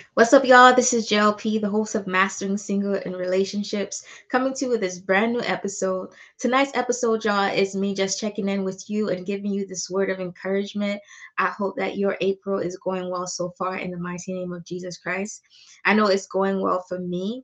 What's up, y'all? This is JLP, the host of Mastering Single and Relationships, coming to you with this brand new episode. Tonight's episode, y'all, is me just checking in with you and giving you this word of encouragement. I hope that your April is going well so far in the mighty name of Jesus Christ. I know it's going well for me.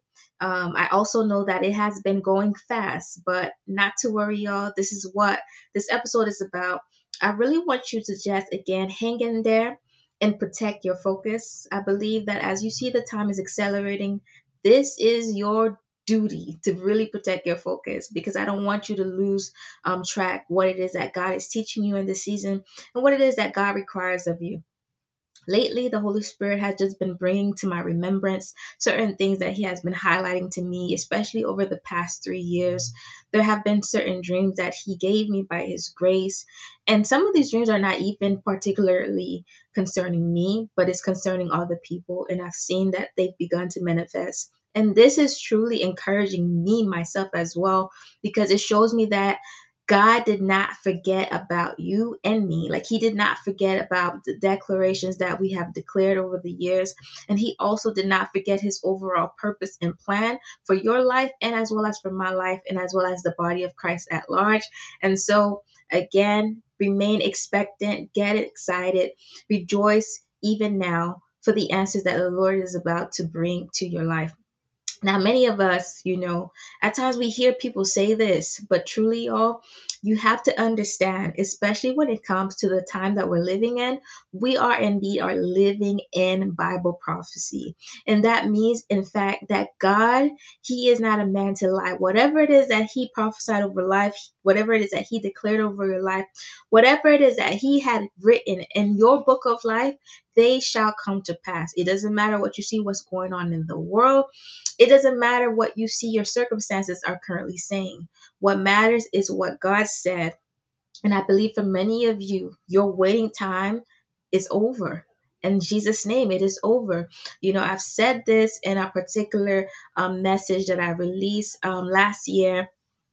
I also know that it has been going fast, but not to worry, y'all. This is what this episode is about. I really want you to just, again, hang in there and protect your focus. I believe that as you see the time is accelerating, this is your duty to really protect your focus because I don't want you to lose track what it is that God is teaching you in this season and what it is that God requires of you. Lately, the Holy Spirit has just been bringing to my remembrance certain things that He has been highlighting to me, especially over the past 3 years. There have been certain dreams that He gave me by His grace. And some of these dreams are not even particularly concerning me, but it's concerning other people. And I've seen that they've begun to manifest. And this is truly encouraging me, myself as well, because it shows me that God did not forget about you and me. Like he did not forget about the declarations that we have declared over the years. And he also did not forget his overall purpose and plan for your life and as well as for my life and as well as the body of Christ at large. And so again, remain expectant, get excited, rejoice even now for the answers that the Lord is about to bring to your life. Now, many of us, at times we hear people say this, but truly, y'all, you have to understand, especially when it comes to the time that we're living in, we are indeed are living in Bible prophecy. And that means, in fact, that God, He is not a man to lie. Whatever it is that He prophesied over life, whatever it is that He declared over your life, whatever it is that He had written in your book of life, they shall come to pass. It doesn't matter what you see, what's going on in the world. It doesn't matter what you see your circumstances are currently saying. What matters is what God said. And I believe for many of you, your waiting time is over. In Jesus' name, it is over. I've said this in a particular message that I released last year.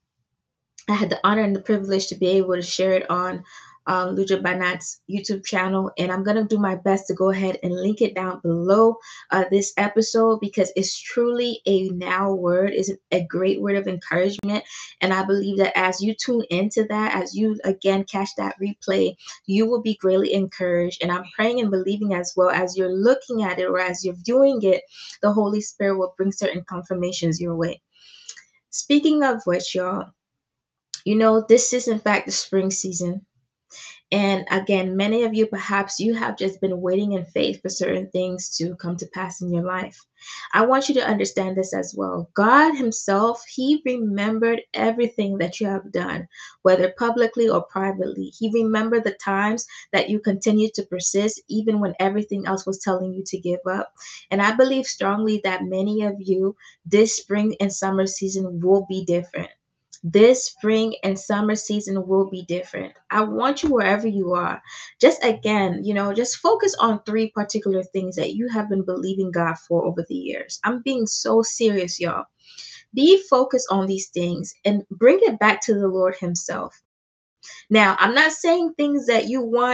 I had the honor and the privilege to be able to share it on Luja Banat's YouTube channel, and I'm gonna do my best to go ahead and link it down below this episode because it's truly a now word, is a great word of encouragement, and I believe that as you tune into that, as you again catch that replay, you will be greatly encouraged. And I'm praying and believing as well as you're looking at it or as you're viewing it, the Holy Spirit will bring certain confirmations your way. Speaking of which, y'all. This is in fact the spring season. And again, many of you, perhaps you have just been waiting in faith for certain things to come to pass in your life. I want you to understand this as well. God Himself, He remembered everything that you have done, whether publicly or privately. He remembered the times that you continued to persist, even when everything else was telling you to give up. And I believe strongly that many of you, this spring and summer season will be different. This spring and summer season will be different. I want you wherever you are. Just again, just focus on three particular things that you have been believing God for over the years. I'm being so serious, y'all. Be focused on these things and bring it back to the Lord Himself. Now, I'm not saying things that you want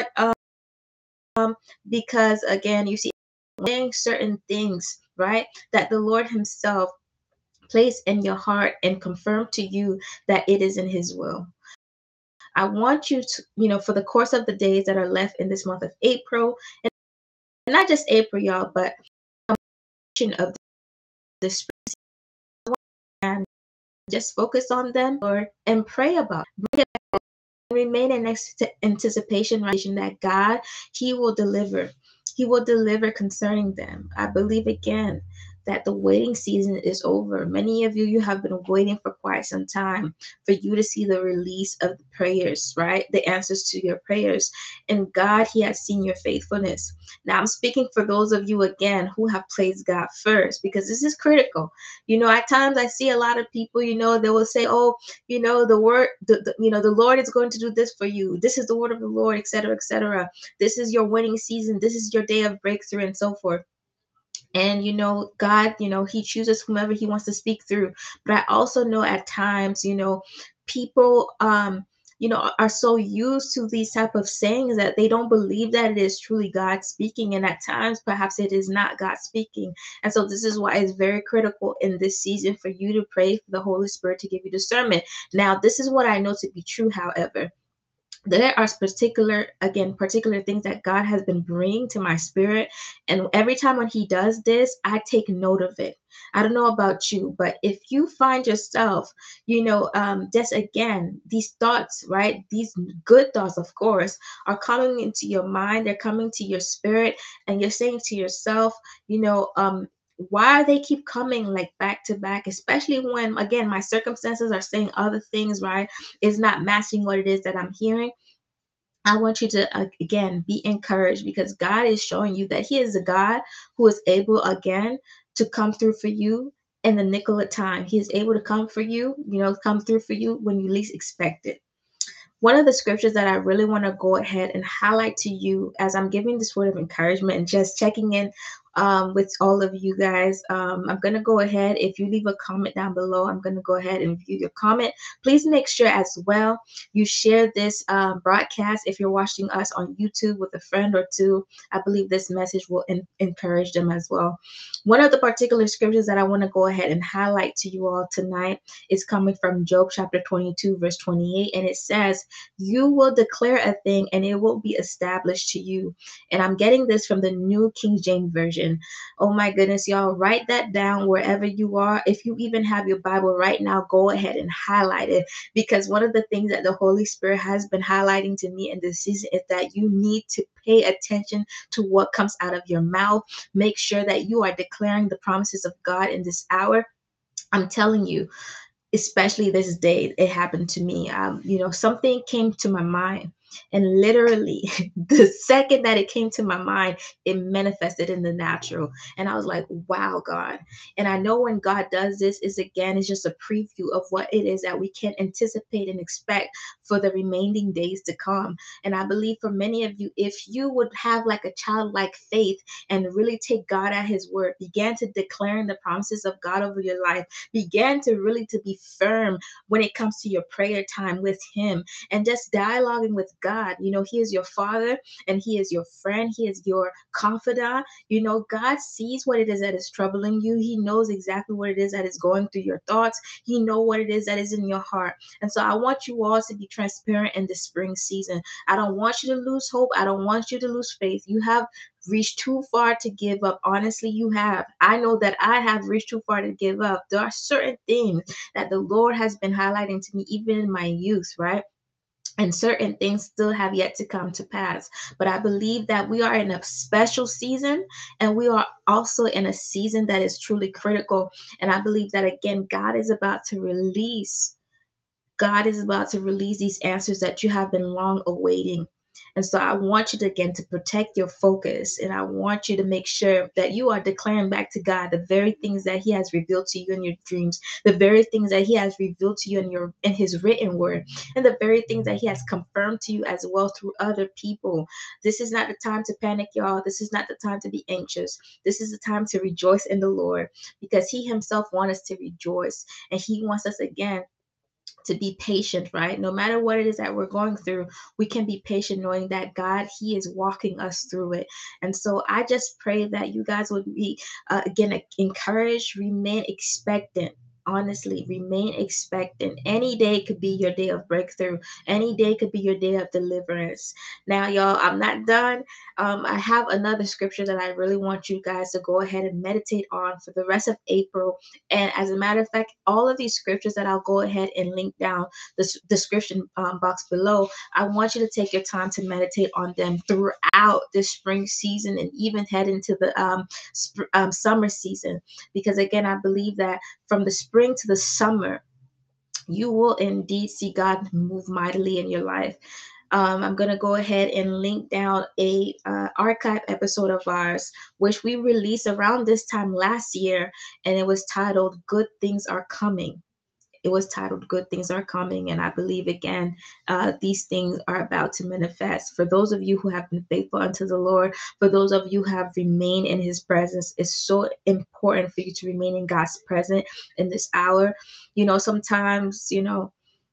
because again, you see, saying certain things, right? That the Lord Himself place in your heart and confirm to you that it is in His will. I want you to, for the course of the days that are left in this month of April, and not just April, y'all, but of the spring, and just focus on them, Lord, and pray about it. Bring it back. Remain in anticipation that God, He will deliver. He will deliver concerning them. I believe again that the waiting season is over. Many of you, you have been waiting for quite some time for you to see the release of the prayers, right? The answers to your prayers. And God, He has seen your faithfulness. Now, I'm speaking for those of you again who have placed God first because this is critical. At times I see a lot of people, they will say, oh, the word, the Lord is going to do this for you. This is the word of the Lord, etc., etc. This is your winning season. This is your day of breakthrough and so forth. And God, He chooses whomever He wants to speak through. But I also know at times, people are so used to these type of sayings that they don't believe that it is truly God speaking, and at times perhaps it is not God speaking. And so this is why it's very critical in this season for you to pray for the Holy Spirit to give you discernment. Now, this is what I know to be true, however. There are particular things that God has been bringing to my spirit, and every time when he does this, I take note of it. I don't know about you, but if you find yourself, just again, these thoughts, right, these good thoughts, of course, are coming into your mind, they're coming to your spirit, and you're saying to yourself, why they keep coming like back to back, especially when, again, my circumstances are saying other things, right? It's not matching what it is that I'm hearing. I want you to, again, be encouraged, because God is showing you that he is a God who is able, again, to come through for you in the nick of time. He is able to come for you, come through for you when you least expect it. One of the scriptures that I really want to go ahead and highlight to you as I'm giving this word of encouragement and just checking in with all of you guys. I'm going to go ahead. If you leave a comment down below, I'm going to go ahead and view your comment. Please make sure as well you share this broadcast if you're watching us on YouTube with a friend or two. I believe this message will encourage them as well. One of the particular scriptures that I want to go ahead and highlight to you all tonight is coming from Job chapter 22, verse 28, and it says, "You will declare a thing and it will be established to you." And I'm getting this from the New King James Version. Oh my goodness, y'all, write that down wherever you are. If you even have your Bible right now, go ahead and highlight it, because one of the things that the Holy Spirit has been highlighting to me in this season is that you need to pay attention to what comes out of your mouth. Make sure that you are declaring the promises of God in this hour. I'm telling you, especially this day, it happened to me. Something came to my mind, and literally the second that it came to my mind, it manifested in the natural. And I was like, wow, God. And I know when God does this, it's just a preview of what it is that we can anticipate and expect for the remaining days to come. And I believe for many of you, if you would have like a childlike faith and really take God at his word, began to declaring the promises of God over your life, began to really to be firm when it comes to your prayer time with him, and just dialoguing with God. He is your father, and he is your friend, he is your confidant. God sees what it is that is troubling you. He knows exactly what it is that is going through your thoughts. He knows what it is that is in your heart. And so I want you all to be transparent in the spring season. I don't want you to lose hope. I don't want you to lose faith. You have reached too far to give up. Honestly, you have. I know that I have reached too far to give up. There are certain things that the Lord has been highlighting to me, even in my youth, right? And certain things still have yet to come to pass. But I believe that we are in a special season, and we are also in a season that is truly critical. And I believe that, again, God is about to release these answers that you have been long awaiting. And so I want you to, again, to protect your focus. And I want you to make sure that you are declaring back to God the very things that he has revealed to you in your dreams, the very things that he has revealed to you in his written word, and the very things that he has confirmed to you as well through other people. This is not the time to panic, y'all. This is not the time to be anxious. This is the time to rejoice in the Lord, because he himself wants us to rejoice. And he wants us, again, to be patient, right? No matter what it is that we're going through, we can be patient knowing that God, he is walking us through it. And so I just pray that you guys would be, again, encouraged, remain expectant. Honestly, remain expectant. Any day could be your day of breakthrough. Any day could be your day of deliverance. Now, y'all, I'm not done. I have another scripture that I really want you guys to go ahead and meditate on for the rest of April. And as a matter of fact, all of these scriptures that I'll go ahead and link down the description box below, I want you to take your time to meditate on them throughout the spring season, and even head into the summer season. Because, again, I believe that from the spring to the summer, you will indeed see God move mightily in your life. I'm going to go ahead and link down a archive episode of ours, which we released around this time last year, and it was titled "Good Things Are Coming." It was titled "Good Things Are Coming," and I believe, again, these things are about to manifest. For those of you who have been faithful unto the Lord, for those of you who have remained in his presence, it's so important for you to remain in God's presence in this hour. Sometimes,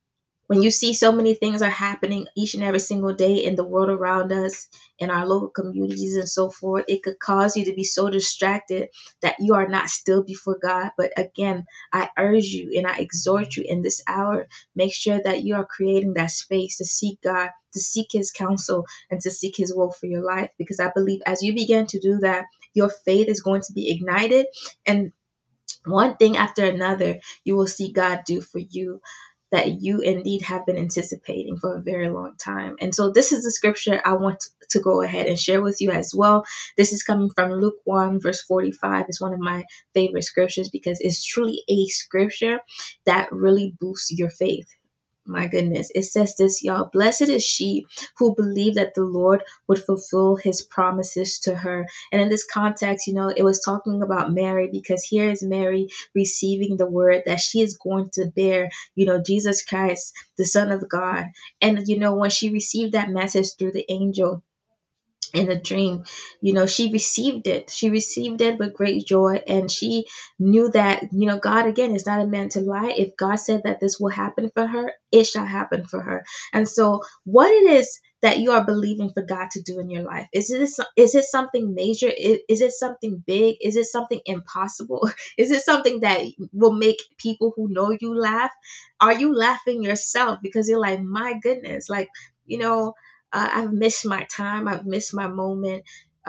When you see so many things are happening each and every single day in the world around us, in our local communities and so forth, it could cause you to be so distracted that you are not still before God. But again, I urge you and I exhort you in this hour, make sure that you are creating that space to seek God, to seek his counsel, and to seek his will for your life. Because I believe as you begin to do that, your faith is going to be ignited, and one thing after another, you will see God do for you that you indeed have been anticipating for a very long time. And so, this is the scripture I want to go ahead and share with you as well. This is coming from Luke 1, verse 45. It's one of my favorite scriptures because it's truly a scripture that really boosts your faith. My goodness. It says this, y'all. Blessed is she who believed that the Lord would fulfill his promises to her. And in this context, it was talking about Mary, because here is Mary receiving the word that she is going to bear, Jesus Christ, the Son of God. And, when she received that message through the angel, in a dream, she received it. She received it with great joy, and she knew that, God again is not a man to lie. If God said that this will happen for her, it shall happen for her. And so, what it is that you are believing for God to do in your life, is it something major? Is it something big? Is it something impossible? Is it something that will make people who know you laugh? Are you laughing yourself because you're like, my goodness, like, you know I've missed my time. I've missed my moment.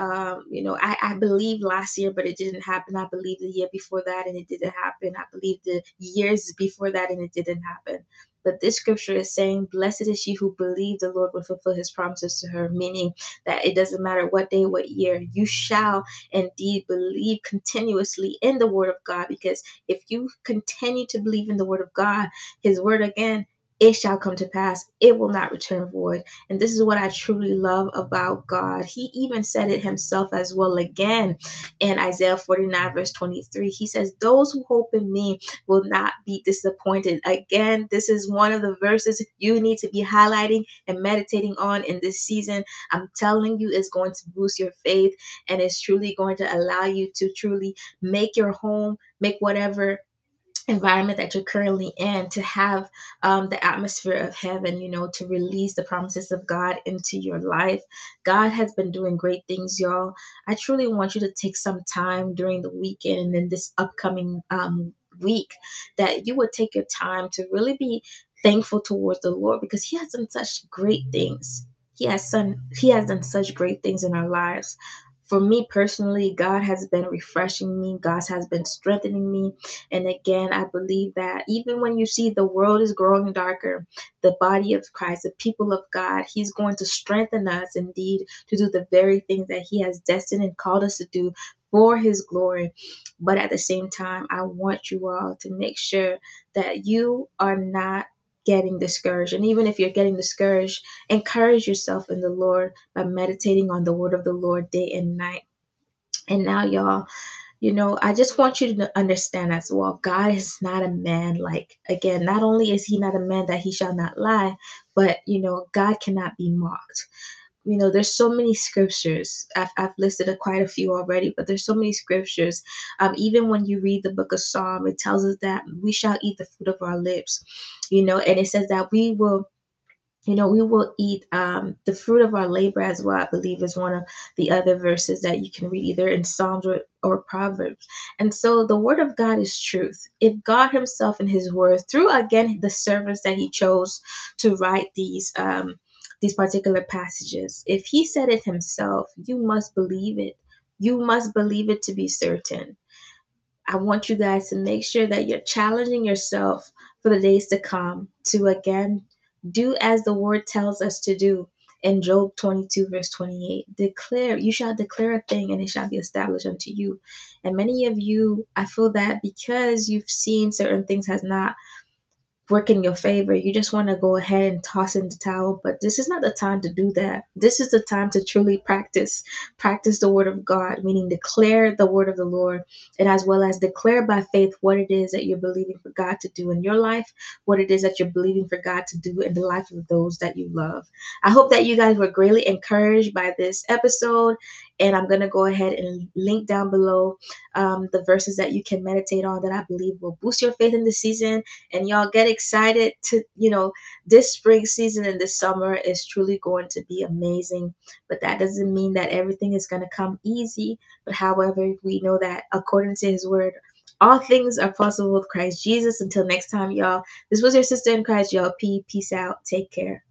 I believed last year, but it didn't happen. I believed the year before that, and it didn't happen. I believed the years before that, and it didn't happen. But this scripture is saying, blessed is she who believed the Lord would fulfill his promises to her, meaning that it doesn't matter what day, what year, you shall indeed believe continuously in the word of God. Because if you continue to believe in the word of God, his word again, it shall come to pass. It will not return void. And this is what I truly love about God. He even said it himself as well again in Isaiah 49, verse 23. He says, those who hope in me will not be disappointed. Again, this is one of the verses you need to be highlighting and meditating on in this season. I'm telling you, it's going to boost your faith, and it's truly going to allow you to truly make your home, make whatever environment that you're currently in, to have the atmosphere of heaven, to release the promises of God into your life. God has been doing great things, y'all. I truly want you to take some time during the weekend and in this upcoming week, that you would take your time to really be thankful towards the Lord, because he has done such great things. He has done such great things in our lives. For me personally, God has been refreshing me. God has been strengthening me. And again, I believe that even when you see the world is growing darker, the body of Christ, the people of God, he's going to strengthen us indeed to do the very things that he has destined and called us to do for his glory. But at the same time, I want you all to make sure that you are not getting discouraged. And even if you're getting discouraged, encourage yourself in the Lord by meditating on the word of the Lord day and night. And now, y'all, I just want you to understand as well, God is not a man. Like, again, not only is he not a man that he shall not lie, but, God cannot be mocked. There's so many scriptures. I've listed quite a few already, but there's so many scriptures. Even when you read the book of Psalm, it tells us that we shall eat the fruit of our lips, and it says that we will eat the fruit of our labor as well. I believe is one of the other verses that you can read either in Psalms or Proverbs. And so the word of God is truth. If God himself in his word, through again the servants that he chose to write these particular passages, if he said it himself, you must believe it. You must believe it to be certain. I want you guys to make sure that you're challenging yourself for the days to come to again do as the word tells us to do in Job 22, verse 28. You shall declare a thing and it shall be established unto you. And many of you, I feel that because you've seen certain things has not work in your favor, you just want to go ahead and toss in the towel. But this is not the time to do that. This is the time to truly practice the word of God, meaning declare the word of the Lord, and as well as declare by faith what it is that you're believing for God to do in your life, what it is that you're believing for God to do in the life of those that you love. I hope that you guys were greatly encouraged by this episode. And I'm going to go ahead and link down below the verses that you can meditate on that I believe will boost your faith in this season. And y'all get excited to, this spring season and this summer is truly going to be amazing. But that doesn't mean that everything is going to come easy. But however, we know that according to his word, all things are possible with Christ Jesus. Until next time, y'all, this was your sister in Christ, y'all. Peace out. Take care.